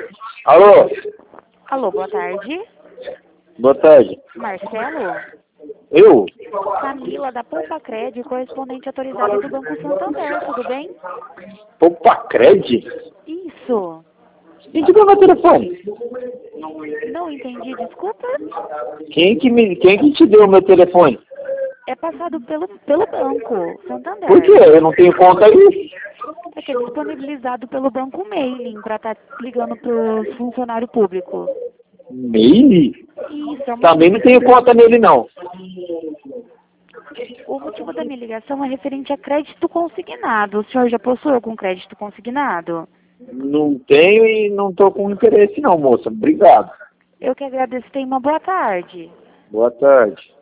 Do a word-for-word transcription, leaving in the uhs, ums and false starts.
Alô? Alô, boa tarde. Boa tarde. Marcelo? Eu? Camila, da Poupa Cred, correspondente autorizado do Banco Santander, tudo bem? Poupa Cred? Isso. Quem te deu meu telefone? Não entendi, desculpa. Quem que, me, quem que te deu meu telefone? É passado pelo, pelo Banco Santander. Por quê? Eu não tenho conta aí. É que é disponibilizado pelo banco mailing para estar ligando para o funcionário público. Mail? Isso, é o Também motivo, não tenho conta nele, não. o motivo da minha ligação é referente a crédito consignado. O senhor já possui algum crédito consignado? Não tenho e não tô com interesse, não, moça. Obrigado. Eu que agradeço, tenha uma boa tarde. Boa tarde.